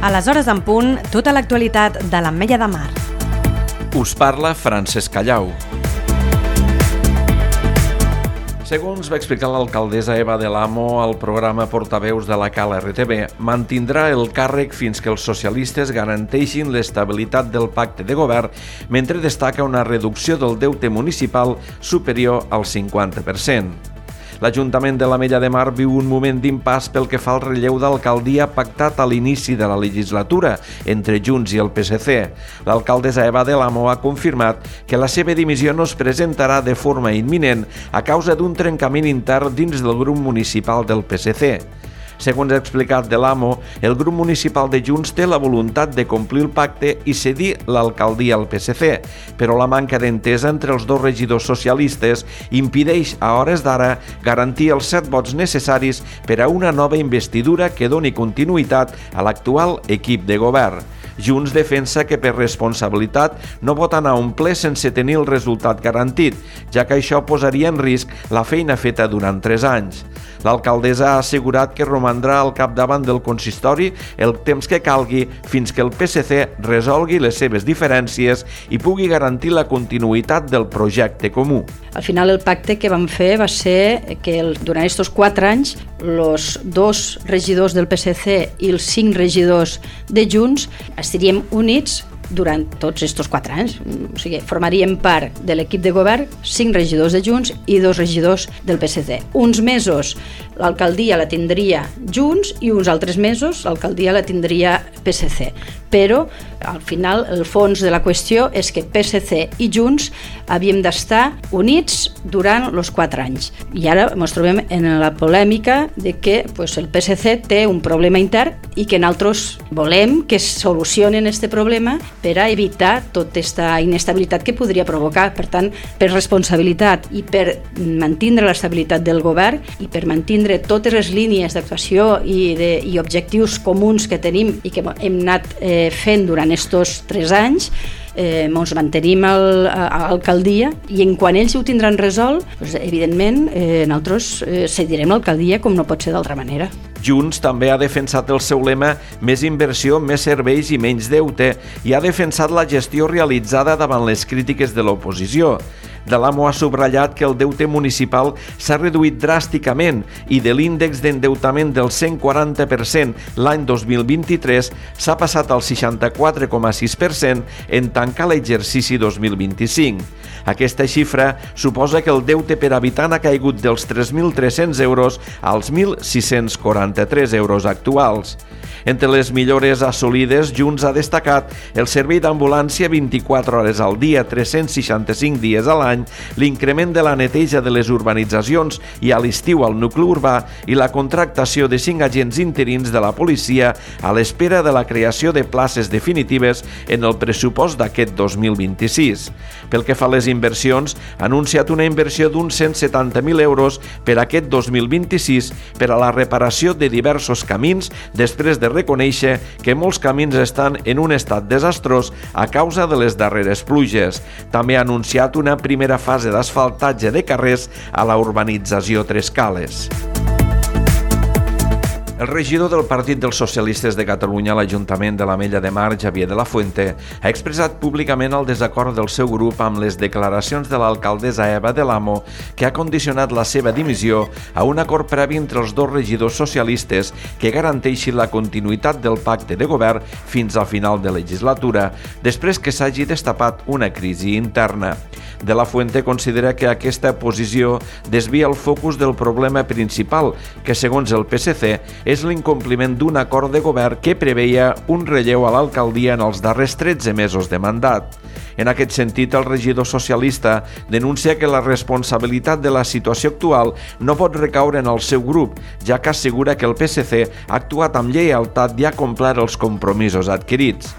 A les hores en punt, tota l'actualitat de l'Ametlla de Mar. Us parla Francesc Callau. Segons va explicar l'alcaldessa Eva del Amo al programa Portaveus de la Cala RTV, mantindrà el càrrec fins que els socialistes garanteixin l'estabilitat del pacte de govern, mentre destaca una reducció del deute municipal superior al 50%. L'Ajuntament de l'Ametlla de Mar viu un moment d'impàs pel que fa al relleu d'alcaldia pactat a l'inici de la legislatura entre Junts i el PSC. L'alcaldessa Eva del Amo ha confirmat que la seva dimissió no es presentarà de forma imminent a causa d'un trencament intern dins del grup municipal del PSC. Segons ha explicat de l'Amo, el grup municipal de Junts té la voluntat de complir el pacte i cedir l'alcaldia al PSC, però la manca d'entesa entre els dos regidors socialistes impedeix a hores d'ara garantir els 7 vots necessaris per a una nova investidura que doni continuïtat a l'actual equip de govern. Junts defensa que per responsabilitat no pot anar a un ple sense tenir el resultat garantit, ja que això posaria en risc la feina feta durant 3 anys. L'alcaldessa ha assegurat que romandrà al capdavant del consistori el temps que calgui fins que el PSC resolgui les seves diferències i pugui garantir la continuïtat del projecte comú. Al final el pacte que vam fer va ser que durant aquests 4 anys els 2 regidors del PSC i els 5 regidors de Junts estaríem units durant tots aquests 4 anys. O sigui, formaríem part de l'equip de govern 5 regidors de Junts i 2 regidors del PSC. Uns mesos l'alcaldia la tindria Junts i uns altres mesos l'alcaldia la tindria PSC. Però al final el fons de la qüestió és que PSC i Junts havíem d'estar units durant els 4 anys. I ara ens trobem en la polèmica de que el PSC té un problema intern i que nosaltres volem que es solucionen aquest problema per a evitar tota aquesta inestabilitat que podria provocar. Per tant, per responsabilitat i per mantenir l'estabilitat del govern i per mantenir totes les línies d'actuació i objectius comuns que tenim i que hem anat fent durant aquests 3 anys, ens mantenim a l'alcaldia i en quan ells ho tindran resolt, evidentment nosaltres cedirem l'alcaldia com no pot ser d'altra manera. Junts també ha defensat el seu lema més inversió, més serveis i menys deute i ha defensat la gestió realitzada davant les crítiques de l'oposició. De l'Amo ha subratllat que el deute municipal s'ha reduït dràsticament i de l'índex d'endeutament del 140% l'any 2023 s'ha passat al 64,6% en tancar l'exercici 2025. Aquesta xifra suposa que el deute per habitant ha caigut dels 3.300 euros als 1.643 euros actuals. Entre les millores assolides, Junts ha destacat el servei d'ambulància 24 hores al dia, 365 dies a l'any, l'increment de la neteja de les urbanitzacions i a l'estiu al nucli urbà i la contractació de 5 agents interins de la policia a l'espera de la creació de places definitives en el pressupost d'aquest 2026. Pel que fa a les inversions, ha anunciat una inversió d'uns 170.000 euros per aquest 2026 per a la reparació de diversos camins després de reconèixer que molts camins estan en un estat desastrós a causa de les darreres pluges. També ha anunciat una primera fase d'asfaltatge de carrers a la urbanització Tres Cales. El regidor del Partit dels Socialistes de Catalunya a l'Ajuntament de l'Ametlla de Mar, Xavier de la Fuente, ha expressat públicament el desacord del seu grup amb les declaracions de l'alcaldessa Eva del Amo, que ha condicionat la seva dimissió a un acord previ entre els 2 regidors socialistes que garanteixi la continuïtat del pacte de govern fins al final de legislatura, després que s'hagi destapat una crisi interna. De la Fuente considera que aquesta posició desvia el focus del problema principal, que segons el PSC és l'incompliment d'un acord de govern que preveia un relleu a l'alcaldia en els darrers 13 mesos de mandat. En aquest sentit, el regidor socialista denuncia que la responsabilitat de la situació actual no pot recaure en el seu grup, ja que assegura que el PSC ha actuat amb lleialtat i ha complert els compromisos adquirits.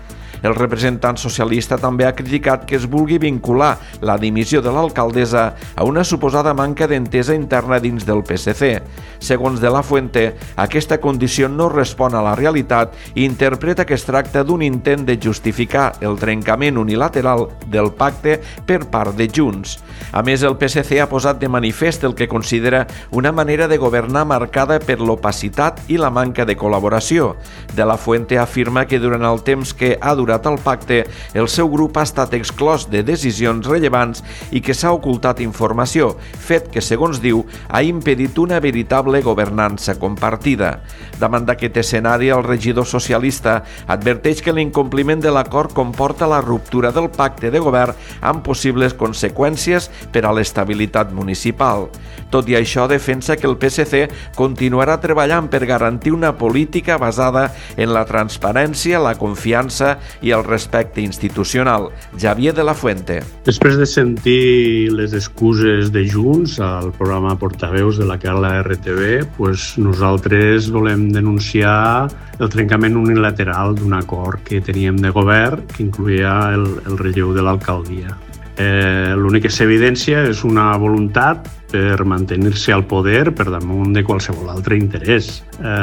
El representant socialista també ha criticat que es vulgui vincular la dimissió de l'alcaldessa a una suposada manca d'entesa interna dins del PSC. Segons De La Fuente, aquesta condició no respon a la realitat i interpreta que es tracta d'un intent de justificar el trencament unilateral del pacte per part de Junts. A més, el PSC ha posat de manifest el que considera una manera de governar marcada per l'opacitat i la manca de col·laboració. De La Fuente afirma que durant el temps que ha durat el pacte, el seu grup ha estat exclòs de decisions rellevants i que s'ha ocultat informació, fet que, segons diu, ha impedit una veritable governança compartida. Davant d'aquest escenari, el regidor socialista adverteix que l'incompliment de l'acord comporta la ruptura del pacte de govern amb possibles conseqüències per a l'estabilitat municipal. Tot i això, defensa que el PSC continuarà treballant per garantir una política basada en la transparència, la confiança i el respecte institucional. Javier De La Fuente. Després de sentir les excuses de Junts al programa Portaveus de la Cala RTV, nosaltres volem denunciar el trencament unilateral d'un acord que teníem de govern que incloïa el relleu de l'alcaldia. L'únic que s'evidència és una voluntat per mantenir-se al poder per damunt de qualsevol altre interès.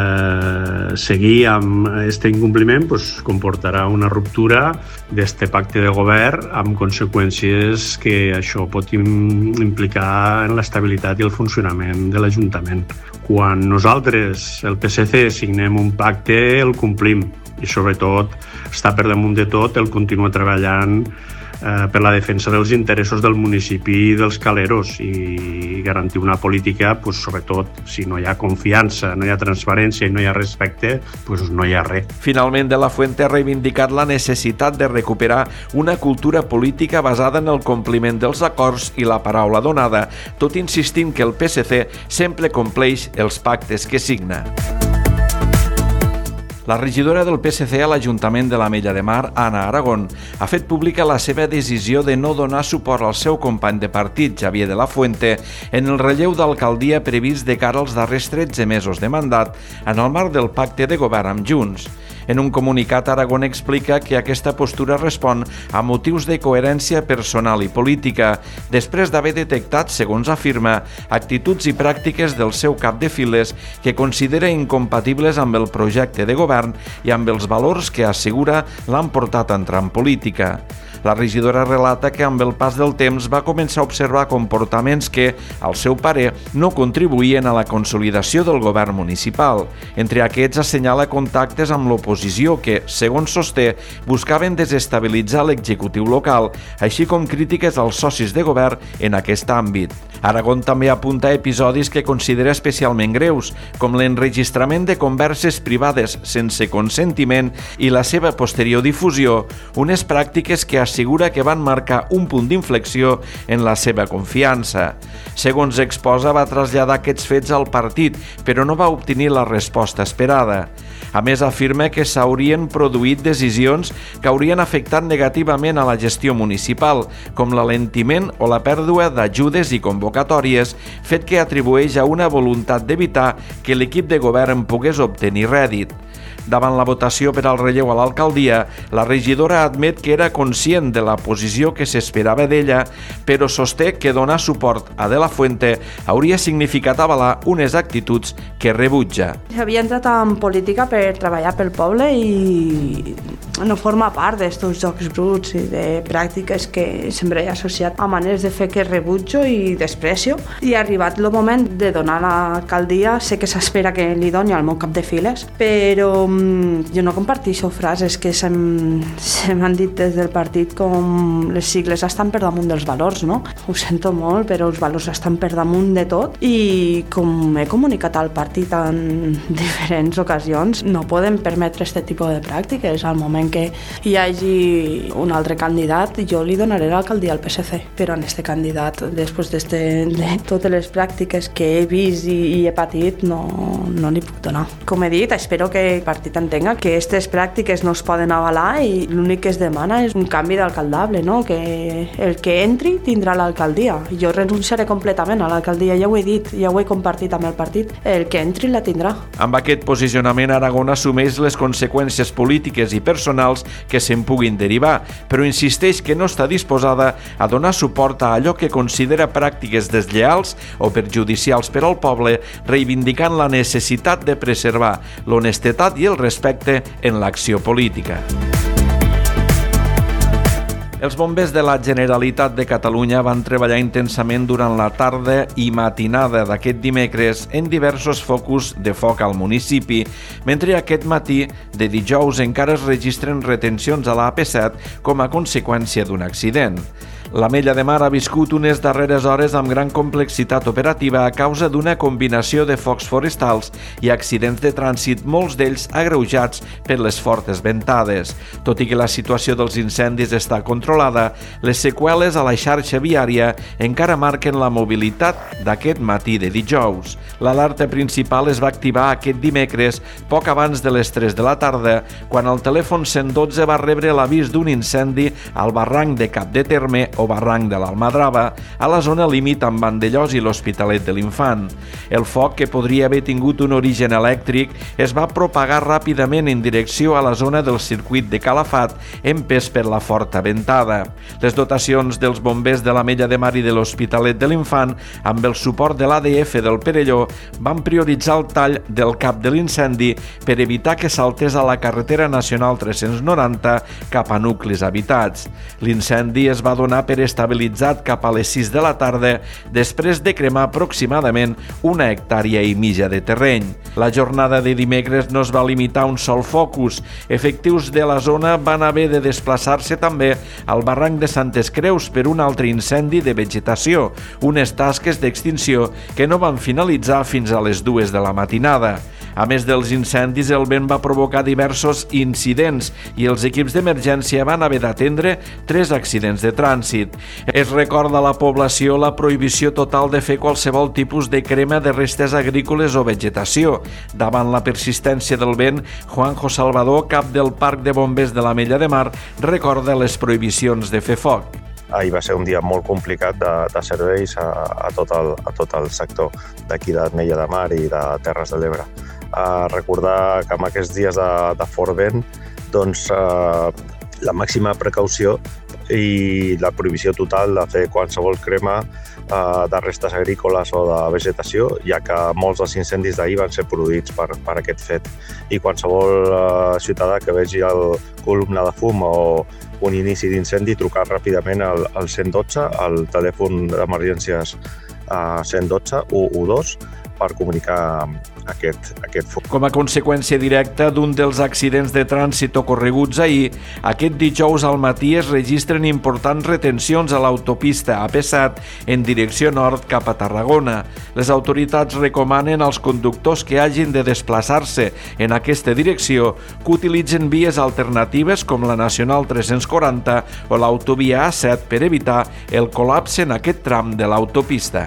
Seguir amb aquest incompliment comportarà una ruptura d'aquest pacte de govern amb conseqüències que això pot implicar en l'estabilitat i el funcionament de l'Ajuntament. Quan nosaltres, el PSC, signem un pacte, el complim i sobretot està per damunt de tot el continuar treballant per la defensa dels interessos del municipi i dels caleros i garantir una política, sobretot, si no hi ha confiança, no hi ha transparència i no hi ha respecte, no hi ha res. Finalment, De La Fuente ha reivindicat la necessitat de recuperar una cultura política basada en el compliment dels acords i la paraula donada, tot insistint que el PSC sempre compleix els pactes que signa. La regidora del PSC a l'Ajuntament de l'Ametlla de Mar, Anna Aragón, ha fet pública la seva decisió de no donar suport al seu company de partit, Javier De La Fuente, en el relleu d'alcaldia previst de cara als darrers 13 mesos de mandat en el marc del pacte de govern amb Junts. En un comunicat, Aragón explica que aquesta postura respon a motius de coherència personal i política, després d'haver detectat, segons afirma, actituds i pràctiques del seu cap de files que considera incompatibles amb el projecte de govern i amb els valors que assegura l'han portat a entrar en política. La regidora relata que amb el pas del temps va començar a observar comportaments que, al seu parer, no contribuïen a la consolidació del govern municipal. Entre aquests assenyala contactes amb l'oposició que, segons sosté, buscaven desestabilitzar l'executiu local, així com crítiques als socis de govern en aquest àmbit. Aragón també apunta episodis que considera especialment greus, com l'enregistrament de converses privades sense consentiment i la seva posterior difusió, unes pràctiques que assegura que van marcar un punt d'inflexió en la seva confiança. Segons exposa, va traslladar aquests fets al partit, però no va obtenir la resposta esperada. A més, afirma que s'haurien produït decisions que haurien afectat negativament a la gestió municipal, com l'alentiment o la pèrdua d'ajudes i convocatòries, fet que atribueix a una voluntat d'evitar que l'equip de govern pogués obtenir rèdit. Davant la votació per al relleu a l'alcaldia, la regidora admet que era conscient de la posició que s'esperava d'ella, però sosté que donar suport a De La Fuente hauria significat avalar unes actituds que rebutja. Havia entrat en política per treballar pel poble i no forma part d'estos jocs bruts i de pràctiques que sempre he associat a maneres de fer que rebutjo i desprecio. I ha arribat el moment de donar l'alcaldia, sé que s'espera que li doni al meu cap de files, però jo no comparteixo frases que se m'han dit des del partit com les sigles estan per damunt dels valors, no? Ho sento molt, però els valors estan per damunt de tot i com he comunicat al partit en diferents ocasions, no podem permetre aquest tipus de pràctiques. Al moment que hi hagi un altre candidat, jo li donaré l'alcaldia al PSC, però en aquest candidat, després de totes les pràctiques que he vist i he patit, no li puc donar. Com he dit, espero que el partit entenga que aquestes pràctiques no es poden avalar i l'únic que es demana és un canvi d'alcaldable, no? Que el que entri tindrà l'alcaldia. Jo renunciaré completament a l'alcaldia, ja ho he dit, ja ho he compartit amb el partit. El que entri la tindrà. Amb aquest posicionament, Aragón assumeix les conseqüències polítiques i personals personals que se'n puguin derivar, però insisteix que no està disposada a donar suport a allò que considera pràctiques deslleals o perjudicials per al poble, reivindicant la necessitat de preservar l'honestedat i el respecte en l'acció política. Els bombers de la Generalitat de Catalunya van treballar intensament durant la tarda i matinada d'aquest dimecres en diversos focus de foc al municipi, mentre aquest matí de dijous encara es registren retencions a la AP7 com a conseqüència d'un accident. L'Ametlla de Mar ha viscut unes darreres hores amb gran complexitat operativa a causa d'una combinació de focs forestals i accidents de trànsit, molts d'ells agreujats per les fortes ventades. Tot i que la situació dels incendis està controlada, les seqüeles a la xarxa viària encara marquen la mobilitat d'aquest matí de dijous. L'alerta principal es va activar aquest dimecres, poc abans de les 3 de la tarda, quan el telèfon 112 va rebre l'avís d'un incendi al barranc de Cap de Terme o barranc de l'Almadrava, a la zona límit amb Vandellós i l'Hospitalet de l'Infant. El foc, que podria haver tingut un origen elèctric, es va propagar ràpidament en direcció a la zona del circuit de Calafat, empès per la forta ventada. Les dotacions dels bombers de l'Ametlla de Mar i de l'Hospitalet de l'Infant, amb el suport de l'ADF del Perelló, van prioritzar el tall del cap de l'incendi per evitar que saltés a la carretera nacional 390 cap a nuclis habitats. L'incendi es va donar per estabilitzat cap a les 6 de la tarda, després de cremar aproximadament 1 hectàrea i mitja de terreny. La jornada de dimecres no es va limitar a un sol focus. Efectius de la zona van haver de desplaçar-se també al barranc de Santes Creus per un altre incendi de vegetació, unes tasques d'extinció que no van finalitzar fins a les 2 de la matinada. A més dels incendis, el vent va provocar diversos incidents i els equips d'emergència van haver d'atendre 3 accidents de trànsit. Es recorda a la població la prohibició total de fer qualsevol tipus de crema de restes agrícoles o vegetació. Davant la persistència del vent, Juanjo Salvador, cap del Parc de Bombers de l'Ametlla de Mar, recorda les prohibicions de fer foc. Ahir va ser un dia molt complicat de serveis a tot el sector d'aquí d'Ametlla de Mar i de Terres de l'Ebre. Recordar que en aquests dies de fort vent, doncs, la màxima precaució i la prohibició total de fer qualsevol crema de restes agrícoles o de vegetació, ja que molts dels incendis d'ahir van ser produïts per aquest fet. I qualsevol ciutadà que vegi el columna de fum o un inici d'incendi, trucar ràpidament al 112, al telèfon d'emergències 112 112, per comunicar aquest foc. Com a conseqüència directa d'un dels accidents de trànsit ocorreguts ahir, aquest dijous al matí es registren importants retencions a l'autopista AP7 en direcció nord cap a Tarragona. Les autoritats recomanen als conductors que hagin de desplaçar-se en aquesta direcció que utilitzen vies alternatives com la Nacional 340 o l'autovia A7 per evitar el col·lapse en aquest tram de l'autopista.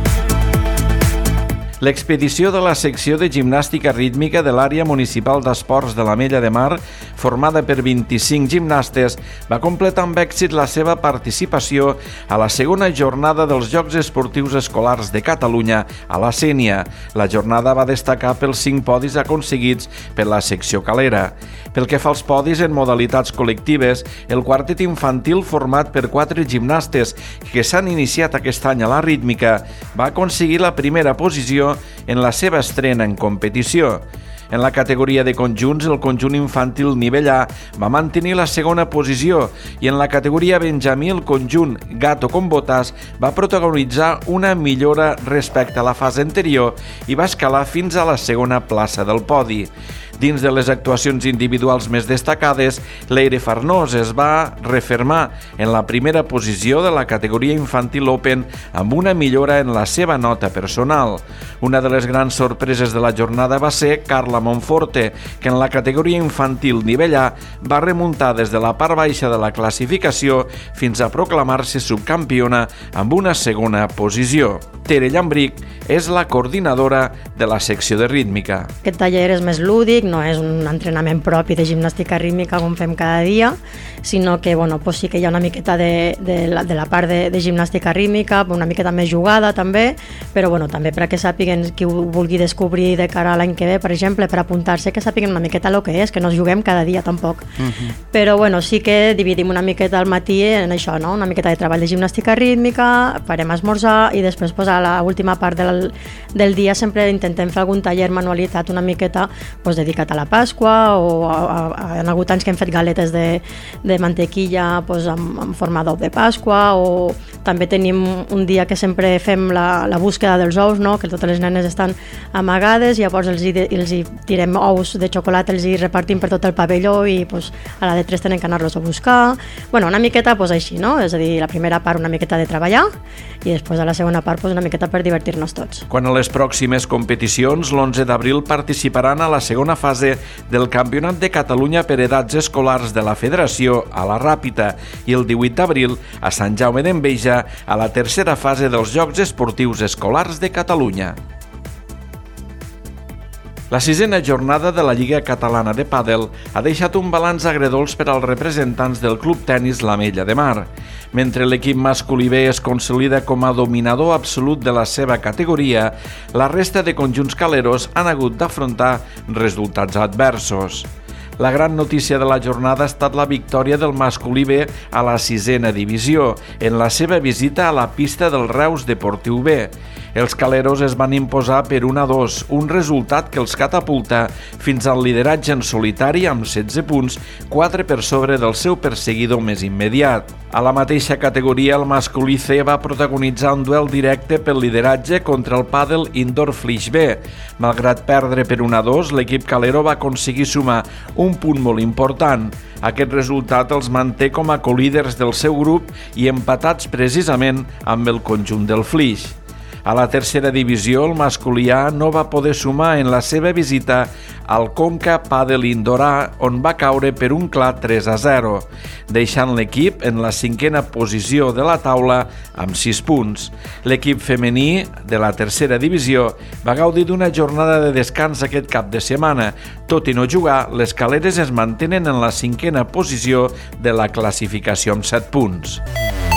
L'expedició de la secció de gimnàstica rítmica de l'àrea municipal d'esports de l'Ametlla de Mar, formada per 25 gimnastes, va completar amb èxit la seva participació a la segona jornada dels Jocs Esportius Escolars de Catalunya a la Sénia. La jornada va destacar pels 5 podis aconseguits per la secció calera. Pel que fa als podis en modalitats col·lectives, el quartet infantil format per 4 gimnastes que s'han iniciat aquest any a la rítmica va aconseguir la primera posició en la seva estrena en competició. En la categoria de conjunts, el conjunt infantil nivell A va mantenir la segona posició i en la categoria benjamí el conjunt Gato con Botas va protagonitzar una millora respecte a la fase anterior i va escalar fins a la segona plaça del podi. Dins de les actuacions individuals més destacades, Leire Farnós es va refermar en la primera posició de la categoria infantil Open amb una millora en la seva nota personal. Una de les grans sorpreses de la jornada va ser Carla Monforte, que en la categoria infantil nivell A va remuntar des de la part baixa de la classificació fins a proclamar-se subcampiona amb una segona posició. Tere Llambric és la coordinadora de la secció de rítmica. Aquest taller és més lúdic, no és un entrenament propi de gimnàstica rítmica com fem cada dia, sinó que sí que hi ha una miqueta de la part de gimnàstica rítmica, una miqueta més jugada també, però també perquè sàpiguen qui ho vulgui descobrir de cara a l'any que ve, per exemple, per apuntar-se, que sàpiguen una miqueta el que és, que no es juguem cada dia tampoc. Però sí que dividim una miqueta al matí en això, no? Una miqueta de treball de gimnàstica rítmica, farem esmorzar i després a l'última part del dia sempre intentem fer algun taller manualitat una miqueta dedicat a la Pasqua, o en alguns anys que hem fet galetes de mantequilla en forma d'ou de Pasqua, o també tenim un dia que sempre fem la búsqueda dels ous, no? Que totes les nenes estan amagades, llavors els hi tirem ous de xocolata, els hi repartim per tot el pavelló i a la de 3 tenen que anar-los a buscar. Una miqueta així, no? És a dir, la primera part una miqueta de treballar i després a la segona part una miqueta per divertir-nos tots. Quan a les pròximes competicions, l'11 d'abril participaran a la segona fase del Campionat de Catalunya per edats escolars de la Federació a la Ràpita i el 18 d'abril a Sant Jaume d'Enveja a la tercera fase dels Jocs Esportius Escolars de Catalunya. La 6a jornada de la Lliga Catalana de Pàdel ha deixat un balanç agredolç per als representants del Club Tenis l'Ametlla de Mar. Mentre l'equip masculí B es consolida com a dominador absolut de la seva categoria, la resta de conjunts caleros han hagut d'afrontar resultats adversos. La gran notícia de la jornada ha estat la victòria del masculí B a la 6a divisió, en la seva visita a la pista del Reus Deportiu B. Els caleros es van imposar per 1-2, un resultat que els catapulta fins al lideratge en solitari amb 16 punts, 4 per sobre del seu perseguidor més immediat. A la mateixa categoria, el masculí C va protagonitzar un duel directe pel lideratge contra el pàdel Indoor Flix B. Malgrat perdre per 1-2, l'equip calero va aconseguir sumar un punt molt important. Aquest resultat els manté com a colíders del seu grup i empatats precisament amb el conjunt del Flix. A la tercera divisió, el masculí A no va poder sumar en la seva visita al Conca Pàdel Indoor A, on va caure per un clar 3-0, deixant l'equip en la 5a posició de la taula amb 6 punts. L'equip femení de la tercera divisió va gaudir d'una jornada de descans aquest cap de setmana. Tot i no jugar, les caleres es mantenen en la 5a posició de la classificació amb 7 punts.